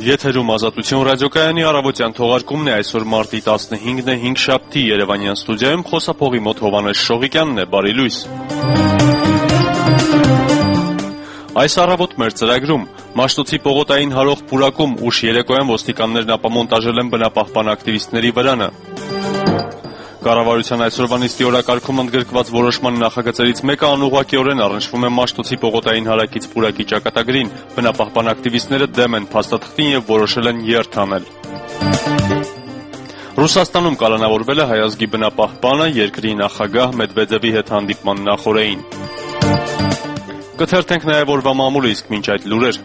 Եթերում Ազատություն ռադիոկայանի առավոտյան թողարկումն է, այսօր մարտի 15-ն է, 5 շաբթի, Երևանյան ստուդիայում խոսափողի մոտ Հովհաննես Շողիկյանն է, բարի լույս։ Այս առավոտ մեր ծրագրում Մաշտոցի պողոտային հարող պուրակում ուշ երեկոյան ոստիկաններն ապամոնտաժել են բնապահպան ակտիվիստների վրանը։ Կառավարության այսօրվա նիստի օրակարգում ընդգրկված որոշման նախագծերից մեկը անուղղակիորեն առնչվում է Մաշտոցի պողոտային հարակից պուրակի ճակատագրին, բնապահպան ակտիվիստները դեմ են փաստաթղթին եւ որոշել են երթ անել։ Ռուսաստանում կալանավորվել է հայ ազգի բնապահպանը երկրի նախագահ Մեդվեդևի հետ հանդիպման նախօրեին։ Կթերթենք նաեւ օրվա մամուլը, իսկ մինչ այդ լուրեր։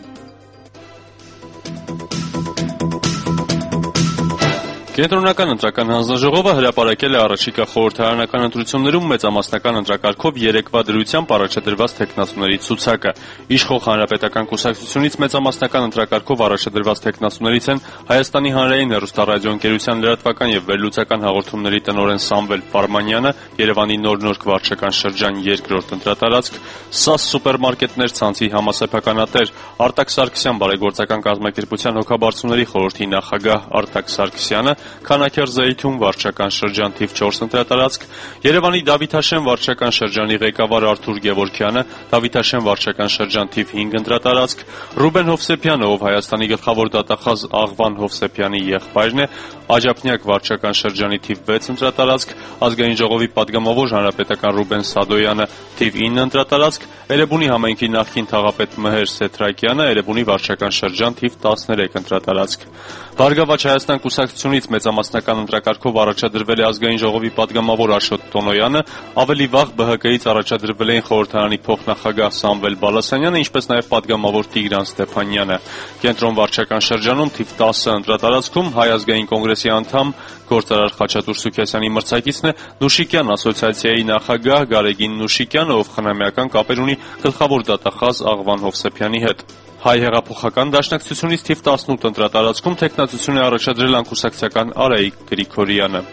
Կենտրոնական ընտրական հանձնաժողովը հրապարակել է առաջիկա խորհրդարանական ընտրություններում մեծամասնական ընտրակարգով երեկվա դրությամբ առաջադրված թեկնածուների ցուցակը։ Իշխող հանրապետական կուսակցությունից մեծամասնական ընտրակարգով առաջադրված թեկնածուներից են Հայաստանի հանրային հեռուստառադիոընկերության լրատվական եւ վերլուծական հաղորդումների տնօրեն Սամվել Պարմանյանը, Երևանի նոր-նորք վարչական շրջան 2-րդ ընտրատարածք, ՍԱՍ սուպերմարկետներ ցանցի համասեփականատեր Արտակ Սարգսյան, բարեգործական կազմակերպության հոգաբարձուների խորհրդի նախագահ Արտակ Սարգսյանը, Քանաքեռ Զեյթուն վարչական շրջան թիվ 4 ընտրատարածք, Երևանի Դավիթաշեն վարչական շրջանի ղեկավար Արթուր Գևորգյանը, Դավիթաշեն վարչական շրջան թիվ 5 ընտրատարածք, Ռուբեն Հովսեփյանը, ով Հայաստանի գլխավոր դատախազ Աղվան Հովսեփյանի եղբայրն է, Աջափնյակ վարչական շրջանի թիվ 6 ընտրատարածք, Ազգային ժողովի падգամավոր հանրապետական Ռուբեն Սադոյանը թիվ 9 ընտրատարածք, Էրեբունի համայնքի նախկին թաղապետ Մհեր Սեթրակյանը, Էրեբունի վարչական շրջան թիվ 13 ընտրատարածք։ Բարգավաճ Հայաստան կուսակցությունից մեծամասնական ընտրակարգով առաջադրվել է Ազգային ժողովի падգամավոր Աշոտ Տոնոյանը, ավելի վաղ ԲՀԿ-ից առաջադրվել էին խորհրդարանի փոխնախագահ Սամվել Բալասանյանը, ինչպես նաև падգամավոր Տիգրան Ստեփանյանը։ Կենտրոն վարչական շրջանում թիվ 10 ընտրատարածքում Հայ ազգային կոնգրեսի անդամ գործարար Խաչատուր Սուքիասյանի մրցակիցն է Նուշիկյան ասոցիացիայի նախագահ Գարեգին Նուշիկյանը, ով խնամյական կապեր ունի գլխավոր դատախազ Աղվան Հովսեփյանի հետ։ Հայ հեղափոխական դաշնակցությունից թիվ 18 ընտրատարածքում թեկնածություն է առաջադրել անկուսակցական Արայիկ Գրիգորյանը։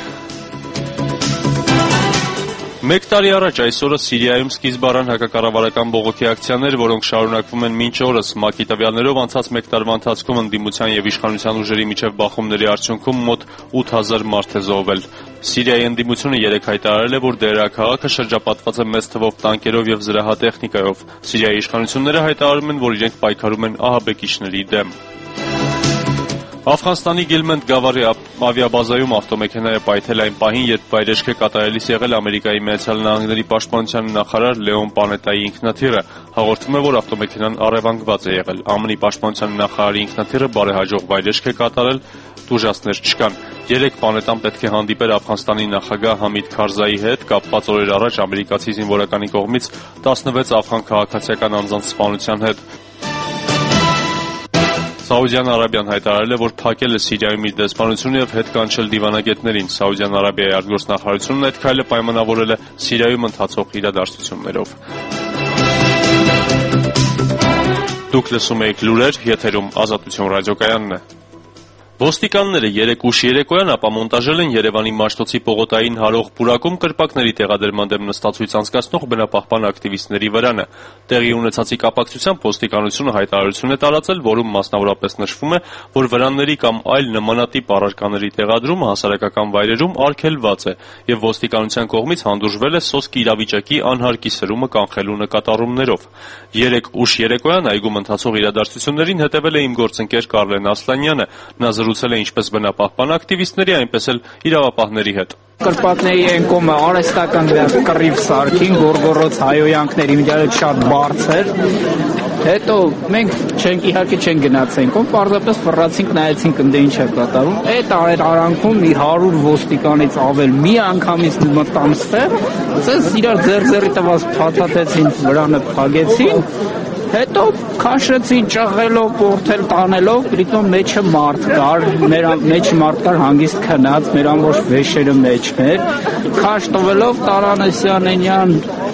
Մեկ տարի առաջ այսօրը Սիրիայում սկիզբ առան հակակառավարական բողոքի ակցիաներ, որոնք շարունակվում են մինչ օրս։ ՄԱԿ-ի տվյալներով անցած մեկ տարվա ընթացքում ընդդիմության եւ իշխանության ուժերի միջև բախումների արդյունքում մոտ 8000 մարդ է զոհվել։ Սիրիայի ընդդիմությունը երեկ հայտարարել է, որ դերակաղաքը շրջապատված է մեծ թվով տանկերով եւ զրահատեխնիկայով։ Սիրիայի իշխանությունները հայտարարում են, որ իրենք պայքարում են ահաբեկիչների դեմ։ Աֆղանստանի Գիլմենդ Գավարի ավիաբազայում ավտոմեքենա է պայթել այն պահին, երբ վայրեջք է կատարելիս եղել Ամերիկայի Միացյալ Նահանգների պաշտպանության նախարար Լեոն Պանետայի ինքնաթիռը։ Հաղորդվում է, որ ավտոմեքենան առևանգված է եղել։ ԱՄՆ-ի պաշտպանության նախարարի ինքնաթիռը բարեհաջող վայրեջք է կատարել, տուժածներ չկան։ Երեկ Պանետան պետք է հանդիպեր Աֆղանստանի նախագահ Համիդ Քարզայի հետ, կապված օրեր առաջ ամերիկացի զինվորականի կողմից 16 աֆղան քաղաքացիական անձանց սպանության հետ։ Սաուդյան Արաբիան հայտարարել է, որ փակել է Սիրիայում իր դեսպանությունը եւ հետ կանչել դիվանագետներին։ Սաուդյան Արաբիայի արտգործնախարարությունն այդ քայլը պայմանավորել է Սիրիայում ընթացող իրադարձություններով։ Դուք լսում եք լուրեր, եթերում Ազատություն ռադիոկայանն է։ Ոստիկանները երեկ ուշ երեկոյան ապամոնտաժել են Երևանի Մաշտոցի պողոտային հարող պուրակում կրպակների տեղադրման դեմ նստացույց անցկացնող բնապահպան ակտիվիստների վրանը։ Տեղի ունեցածի կապակցությամբ ոստիկանությունը հայտարարություն է տարածել, որում մասնավորապես նշվում է, որ վրանների կամ այլ նմանատիպ առարկաների տեղադրումը հասարակական վայրերում արգելված է եւ ոստիկանության կողմից հանդուրժվել է սոսկ իրավիճակի անհարկի սրումը կանխելու նկատառումներով։ Երեկ ուշ երեկոյան այգում ընթացող իրադարձություններին հետևել է իմ գործընկեր Կարլեն Ասլանյանը։ Նա զրուցել է ինչպես բնապահպան ակտիվիստների, այնպես էլ իրավապահների հետ։ Կրպակների են կոմը արհեստական կռիվ սարքին, գորգորոց հայոյանքների միջավայր շատ բարձր։ Հետո մենք իհարկե չենք գնացել կոմ, պարզապես ֆռացինք, նայեցինք ընդ ինչ է կատարում։ Այդ արանքում մի 100 ոստիկանից ավել մի անգամից մտան ստեղ, ասես իրար ձեռի տված փաթաթեցին, վրանը փագեցին։ Հետո քաշեցին ճղելով, պորթել տանելով, պրիտոմ մեջը մարդ կար, մեջը մարդ կար հանգիստ քնած, մեր ամբողջ վեշերը մեջն էր, քաշ տվելով Տարանեսյանենյան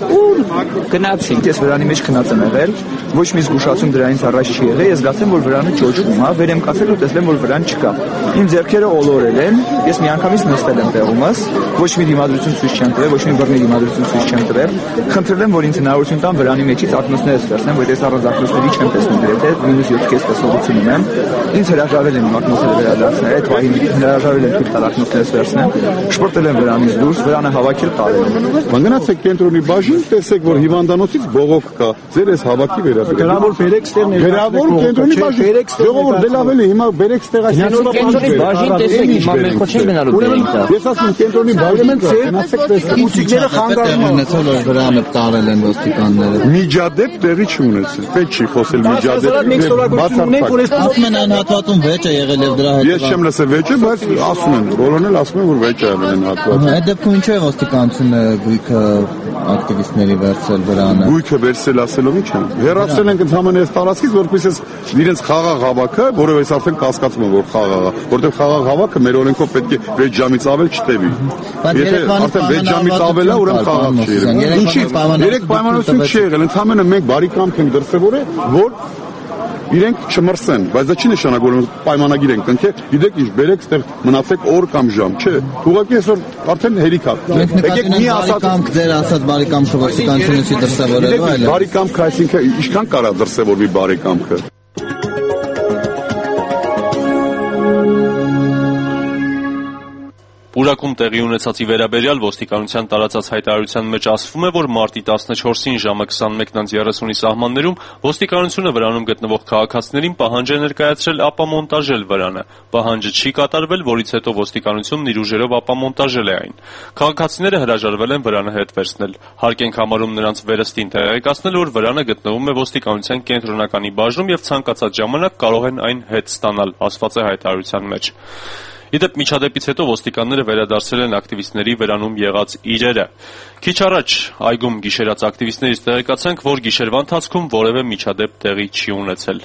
ու գնացինք։ Ես վրանի մեջ քնած եմ եղել, ոչ մի զգուշացում դրանից առաջ չի եղել, ես զգացեմ, որ վրանը ճոճվում է, վեր եմ կացել ու տեսել, որ վրան չկա։ Իմ ձեռքերը ոլորել են, ես միանգամից նստել եմ տեղումս, ոչ մի դիմադրություն ցույց չեմ տվել, ոչ մի բռնի դիմադրություն ցույց չեմ տվել։ Խնդրել եմ, որ ինձ հնարավորություն տան վրանի մեջից ակնոցները ստացնեմ, որ ես առանց ակնոցների չեմ տեսնում գրեթե, -7 կես տեսողություն ունեմ։ Ինձ հրաժարվել են ակնոցները վերադարձնել, այդ վայրին հրաժարվել են թույլ տալ ակնոցները վերցնեմ, շպրտել եմ վրանից դուրս, վրանը հավաքել տալել եմ։ Գնացեք կենտրոնի բաժին, տեսեք, որ հիվանդանոցից բողոք կա։ Ձեր այս հավաքի վերաբերյալ։ Գրավոր բերեք ստեղ Գրավոր կենտրոնի բաժին։ Ժողովուրդ դե լավ էլի, հիմա բերեք ստեղ այս կենտրոնի բաժին տեսեք, հիմա մենք ոչ չենք գնալու դրանից։ Ես ասում կենտրոնի բաժին գնացեք տեսեք։ Ուսիկները խանգարում են ունեցել, որ վրանը տարել են ոստիկանները։ Միջադեպ տեղի չունեցել։ Պետք չի խոսել միջադեպ։ Ասում են այն հատվածում վեճ է եղել եւ դրա հետ։ Ես չեմ լսել վեճը, բայց ասում են, բոլորն էլ ասում են, որ վեճ է եղել այն հատվածում։ Այդ դեպքում ինչու է ոստիկանությունը գույքը ակտիվիստների վերցրել վրանը։ Գույքը վերցրել ասելով ինչ է։ Հեռացել են ընդհանրապես այս տարածքից, որպես իրենց խաղաղ հավաքը, որովհետեւ ես արդեն կասկածում եմ, որ խաղաղ է, որովհետեւ խաղաղ հավաքը մեր օրենքով պետք է 6 ժամից ավել չտևի։ Եթե արդեն 6 ժամից ավել է, ուրեմն խաղաղ չի եղել։ Ինչի՞։ 3 պայմանություն չի եղել, ընդհանրապես մենք բարի կամք ենք դրսևորել, որ իրենք չմրսեն, բայց դա չի նշանակում որ պայմանագիր են կնքել, գիտեք ինչ, բերեք ստեղ մնացեք օր կամ ժամ, չէ։ Ուղղակի այսօր արդեն հերիք է։ Եկեք մի ասած ձեր ասած բարի կամքը ոստիկանությունը չի դրսևորելու այլ։ Բարի կամքը այսինքն ինչքան կարա դրսևորվի բարի կամքը։ Պուրակում տեղի ունեցածի վերաբերյալ ոստիկանության տարածած հայտարարության մեջ ասվում է, որ մարտի 14-ին ժամը 21:30-ի սահմաններում ոստիկանությունը վրանում գտնվող քաղաքացիներին պահանջ է ներկայացրել ապամոնտաժել վրանը։ Պահանջը չի կատարվել, որից հետո ոստիկանությունն իր ուժերով ապամոնտաժել է այն։ Քաղաքացիները հրաժարվել են վրանը հետ վերցնել։ Հարկ ենք համարում նրանց վերստին տեղեկացնել, որ վրանը գտնվում է ոստիկանության կենտրոնականի բաժնում եւ ցանկացած ժամանակ կարող են այն հետ ստանալ, ասված է հայտարարության մեջ։ Իդեպ միջադեպից հետո ոստիկանները վերադարձել են ակտիվիստների վրանում եղած իրերը։ Քիչ առաջ այգում գիշերած ակտիվիստներից տեղեկացանք, որ գիշերվա ընթացքում որևէ միջադեպ տեղի չի ունեցել։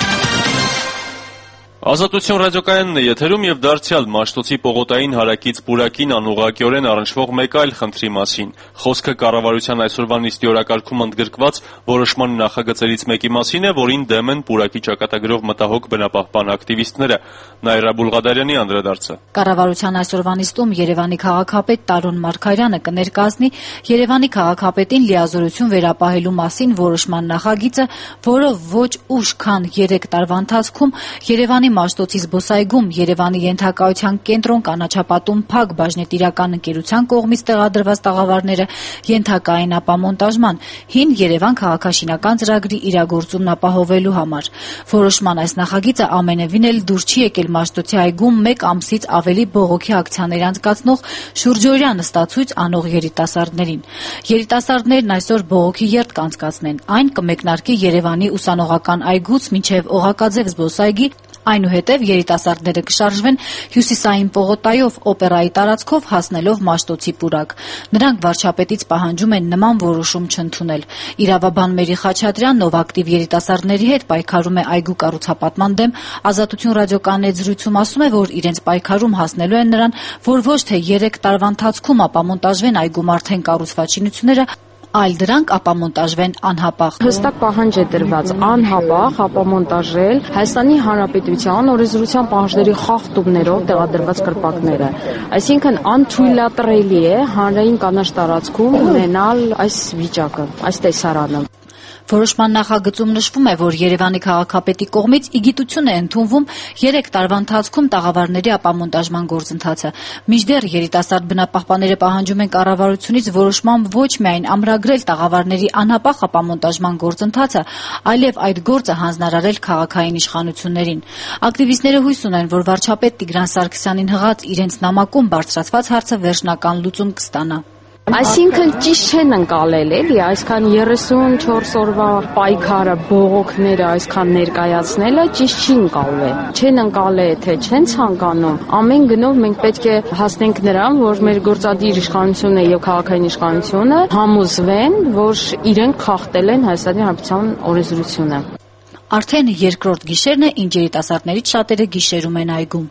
Ազատություն ռադիոկայանն է եթերում եւ դարձյալ Մաշտոցի Պողոտային հարակից Պուրակին անուղղակիորեն առնչվող մեկ այլ խնդրի մասին։ Խոսքը կառավարության այսօրվա նիստի օրակարգում ընդգրկված որոշման նախագծերից մեկի մասին է, որին դեմ են Պուրակի ճակատագրով մտահոգ բնապահպան ակտիվիստները։ Նաիրա Բուլղադարյանի անդրադարձը։ Կառավարության այսօրվա նիստում Երևանի քաղաքապետ Տարոն Մարգարյանը կներկայացնի Երևանի քաղաքապետին լիազորություն վերապահելու մասին որոշման նախագիծը, որով ոչ ուշ քան 3 տարվա ընթացքում Երևանի Մաշտոցի զբոսայգում Երևանի ենթակայության կենտրոն կանաչապատում Փակ բաժնետիրական ընկերության կողմից տեղադրված տաղավարները ենթակա են ապամոնտաժման հին Երևան քաղաքաշինական ծրագրի իրագործումն ապահովելու համար։ Որոշման այս նախագիծը ամենևին էլ դուր չի եկել Մաշտոցի այգում 1 ամսից ավելի բողոքի ակցիաներ անցկացնող շուրջօրյա նստացույց անող երիտասարդներին։ Երիտասարդներն այսօր բողոքի երթ կանցկացնեն։ Այն կմեկնարկի Երևանի ուսանողական այգուց մինչև Օղակաձև զբոսայգի, այնուհետև երիտասարդները կշարժվեն հյուսիսային պողոտայով օպերայի տարածքով հասնելով Մաշտոցի Պուրակ։ Նրանք վարչապետից պահանջում են նման որոշում չընդունել։ Իրավաբան Մերի Խաչատրյանն, ով ակտիվ երիտասարդների հետ պայքարում է այգու կառուցապատման դեմ, Ազատություն ռադիոկայանի հետ զրույցում ասում է, որ իրենց պայքարում հասնելու են նրան, որ ոչ թե 3 տարվա ընթացքում ապամոնտաժվեն այգում արդեն կառուցված շինությունները, այլ դրանք ապամոնտաժվեն անհապաղ։ Հստակ պահանջ է տրված անհապաղ ապամոնտաժել Հայաստանի Հանրապետության օրենսդրության պահանջների խախտումներով տեղադրված կրպակները։ Այսինքն անթույլատրելի է հանրային կանաչ տարածքում ունենալ այս վիճակը, այս տեսարանը։ Որոշման նախագծում նշվում է, որ Երևանի քաղաքապետի կողմից իգիտություն է ընդունվում 3 տարվա ընթացքում տաղավարների ապամոնտաժման գործընթացը։ Մինչդեռ երիտասարդ բնապահպանները պահանջում են կառավարությունից որոշմամբ ոչ միայն ամրագրել տաղավարների անհապաղ ապամոնտաժման գործընթացը, այլև այդ գործը հանձնարարել քաղաքային իշխանություններին։ Ակտիվիստները հույս ունեն, որ վարչապետ Տիգրան Սարգսյանին հղած իրենց նամակում բարձրացված հարցը վերջնական լուծում կստանա։ Այսինքն ճիշտ չեն ընկալել, էլի, այսքան 34 օրվա պայքարը, բողոքները այսքան ներկայացնելը ճիշտ չի ընկալվել։ Չեն ընկալել, թե չեն ցանկանում։ Ամեն գնով մենք պետք է հասնենք նրան, որ մեր գործադիր իշխանությունը եւ քաղաքային իշխանությունը համոզվեն, որ իրենք խախտել են Հայաստանի Հանրապետության օրենսդրությունը։ Արդեն երկրորդ գիշերն է, ինչ երիտասարդներից շատերը գիշերում են այգում։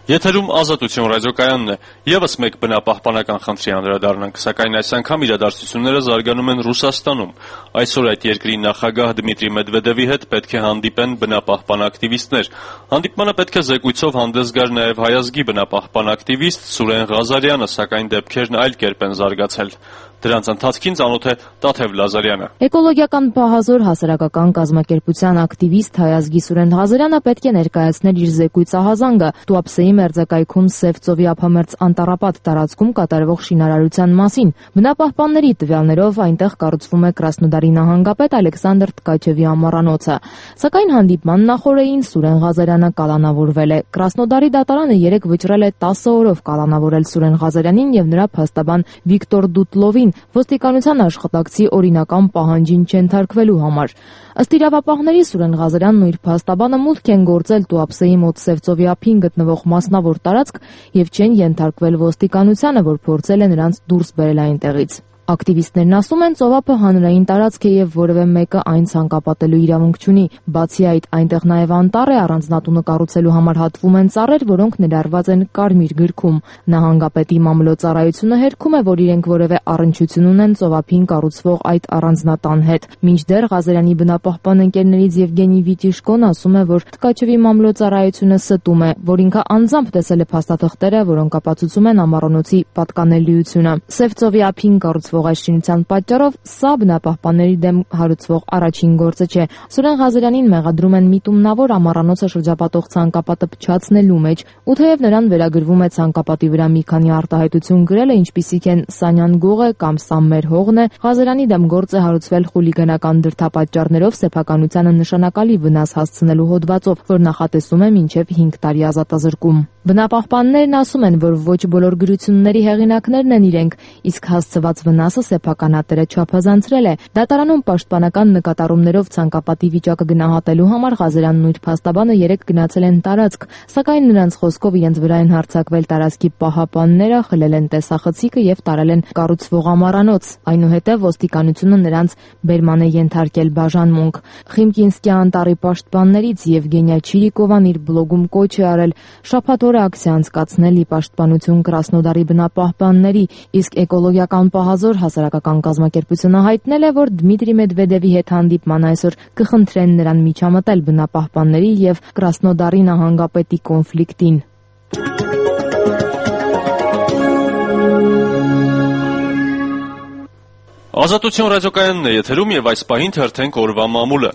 Եթերում Ազատություն ռադիոկայանն է։ Եվս մեկ բնապահպանական խնդրի անդրադառնանք, սակայն այս անգամ իրադարձությունները զարգանում են Ռուսաստանում։ Այսօր այդ երկրի նախագահ Դմիտրի Մեդվեդևի հետ պետք է հանդիպեն բնապահպան ակտիվիստներ։ Հանդիպմանը պետք է զեկույցով հանդես գար նաև հայազգի բնապահպան ակտիվիստ Սուրեն Ղազարյանը, սակայն դեպքերն այլ կերպ են զարգացել։ Դրանց ընթացքին ծանոթ է Տաթև Լազարյանը։ Էկոլոգիական պահազոր հասարակական կազմակերպության ակտիվիստ հայազգի Սուրեն Ղազարյանը պետք է ներկայացնել իր զեկույցահազանգը Տուապսեի մերձակայքում Սև ծովի ափամերձ անտառապատ տարածքում կատարվող շինարարության մասին։ Բնապահպանների տվյալներով այնտեղ կառուցվում է Կրասնոդարի նահանգապետ Ալեքսանդր Tkachevի ամառանոցը։ Սակայն հանդիպման նախօրեին Սուրեն Ղազարյանը կալանավորվել է։ Կրասնոդարի դատարանը 3 վճռել է 10 օրով կալանավորել Սուրեն Ղազարյանին եւ նրա փաստաբան Վիկտոր Դուտլովին ոստիկանության աշխատակցի օրինական պահանջին չենթարկվելու համար։ Ըստ իրավապահների Սուրեն Ղազարյանն ու իր փաստաբանը մուտք են գործել Տուապսեի մոտ Սև ծովի ափին գտնվող մասնավոր տարածք եւ չեն ենթարկվել ոստիկանությանը, որ փորձել է նրանց դուրս բերել այնտեղից։ Ակտիվիստներն ասում են, ծովափը հանրային տարածք է եւ որևէ մեկը այն ցանկապատելու իրավունք չունի։ Բացի այդ, այնտեղ նաեւ անտառ է, առանձնատունը կառուցելու համար հատվում են ծառեր, որոնք ներառված են Կարմիր գրքում։ Նահանգապետի մամլոյցարայությունը հերքում է, որ իրենք որևէ առնչություն ունեն ծովափին կառուցվող այդ առանձնատան հետ։ Մինչդեռ Ղազարյանի բնապահպան ընկերներից Եվգենի Վիտիշկոն ասում է, որ Tkachevի մամլոյցարայությունը ստում է, որ ինքը անձամբ տեսել է փաստաթղթերը, որոնք ապացուցում են ամառանոցի պատկանելիությունը։ Սև ծովի ափին կառուցվող այս շինության պատճառով սա բնապահպանների դեմ հարուցվող առաջին գործը չէ։ Սուրեն Ղազարյանին մեղադրում են միտումնավոր ամառանոցը շրջապատող ցանկապատը փչացնելու մեջ, ու թեև նրան վերագրվում է ցանկապատի վրա մի քանի արտահայտություն գրելը, ինչպիսիք են «Սանյան գողը» կամ «Սա մեր հողն է», Ղազարյանի դեմ գործ է հարուցվել խուլիգանական դրդապատճառներով սեփականությանը նշանակալի վնաս հասցնելու հոդվածով, որ նախատեսում է մինչև 5 տարի ազատազրկում։ Բնապահպաններն ասում են, որ ոչ բոլոր գրությունների հեղինակներն են իրենք, իսկ հասցված վնասը սեփականատերը չափազանցրել է։ Դատարանում պաշտպանական նկատառումներով ցանկապատի վիճակը գնահատելու համար Ղազարյանն ու իր փաստաբանը 3 գնացել են տարածք, սակայն նրանց խոսքով իրենց վրա են հարձակվել տարածքի պահապանները, խլել են տեսախցիկը եւ տարել են կառուցվող ամառանոց։ Այնուհետև ոստիկանությունը նրանց բերման է ենթարկել բաժանմունք։ Խիմկինսկի անտառի պաշտպաններից Եվգենիա Չիրիկովան իր բլոգում կոչ է արել շաբաթ օրը ակցիա անցկացնել ի պաշտպանություն Կրասնոդարի բնապահպանների, իսկ էկոլոգիական պահազոր հասարակական կազմակերպությունը հայտնել է, որ Դմիտրի Մեդվեդևի հետ հանդիպման այսօր կխնդրեն նրան միջամտել բնապահպանների եւ Կրասնոդարի նահանգապետի կոնֆլիկտին։ Ազատություն ռադիոկայանն է եթերում եւ այս պահին թերթենք օրվա մամուլը։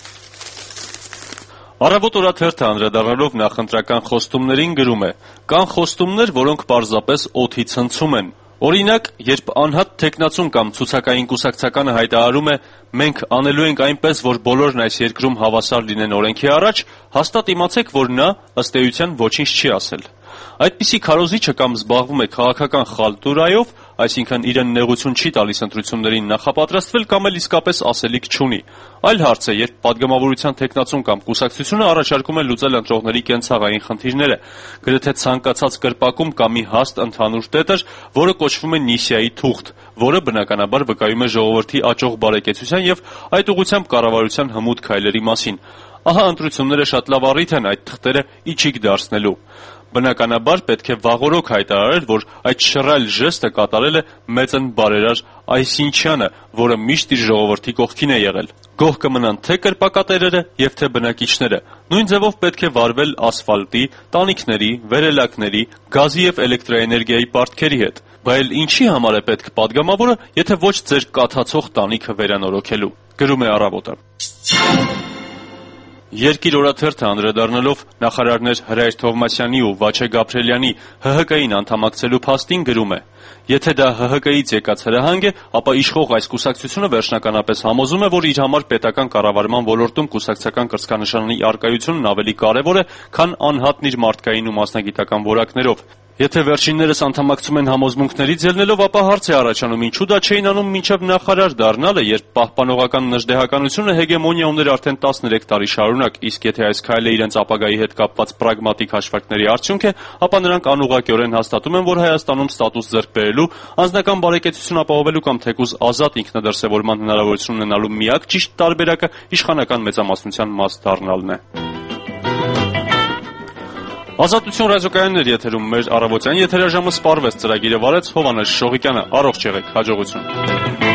Առավոտ օրաթերթը անդրադառնալով նախընտրական խոստումներին գրում է. կան խոստումներ, որոնք պարզապես օդի ցնցում են։ Օրինակ, երբ անհատ թեկնածուն կամ ցուցակային կուսակցականը հայտարարում է մենք անելու ենք այնպես, որ բոլորն այս երկրում հավասար լինեն օրենքի առաջ, հաստատ իմացեք, որ նա ըստ էության ոչինչ չի ասել։ Այդպիսի քարոզիչը կամ զբաղվում է քաղաքական խալտուրայով, այսինքն իրեն նեղություն չի տալիս ընտրություններին նախապատրաստվել կամ էլ իսկապես ասելիք չունի։ Այլ հարց է, երբ падգամավորության թեկնածուն կամ կուսակցությունը առաջարկում է լուծել ընտրողների կենցաղային խնդիրները, գրեթե ցանկացած կրպակում կամ մի հաստ ընդհանուր տետր, որը կոչվում է Նիսիայի թուղթ, որը բնականաբար վկայում է ժողովրդի աճող բարեկեցության եւ այդ ուղղությամբ կառավարության հմուտ քայլերի մասին։ Ահա ընտրությունները շատ լավ առիթ են այդ թղթերը իջիկ դարձնելու։ Բնականաբար պետք է վաղօրոք հայտարարել, որ այդ շռայլ ժեստը կատարել է մեծն բարերար Այսինչյանը, որը միշտ իր ժողովրդի կողքին է եղել։ Գոհ կմնան թե կրպակատերերը եւ թե բնակիչները։ Նույն ձևով պետք է վարվել ասֆալտի, տանիքների, վերելակների, գազի եւ էլեկտրաէներգիայի պարտքերի հետ։ Բայց ինչի համար է պետք падգամավորը, եթե ոչ ձեր կաթացող տանիքը վերանորոգելու։ Գրում է Առավոտը։ Երկիր օրաթերթը անդրադառնալով նախարարներ Հրայր Թովմասյանի ու Վաչե Գաբրելյանի ՀՀԿ-ին անդամակցելու փաստին գրում է. Եթե դա ՀՀԿ-ից եկած հրահանգ է, ապա իշխող այս կուսակցությունը վերջնականապես համոզում է, որ իր համար պետական կառավարման ոլորտում կուսակցական կրծքանշանի առկայությունն ավելի կարևոր է, քան անհատն իր մարդկային ու մասնագիտական որակներով։ Եթե վերջիններս անդամակցում են համոզմունքներից ելնելով, ապա հարց է առաջանում, ինչու դա չէին անում մինչև նախարար դառնալը, երբ պահպանողական նժդեհականությունը հեգեմոնիա ուներ արդեն 13 տարի շարունակ, իսկ եթե այս քայլը իրենց ապագայի հետ կապված պրագմատիկ հաշվարկների արդյունք է, ապա նրանք անուղղակիորեն հաստատում են, որ Հայաստանում ստատուս ձեռք բերելու, անձնական բարեկեցություն ապահովելու կամ թեկուզ ազատ ինքնադրսևորման հնարավորություն ունենալու միակ ճիշտ տարբերակը իշխանական մեծամասնության մաս դառնալն է։ Ազատություն ռադիոկայաններ եթերում մեր առավոտյան եթերաժամը սպառվեց, ծրագիրը վարեց Հովհաննես Շողիկյանը։ Առողջ եղեք, հաջողություն։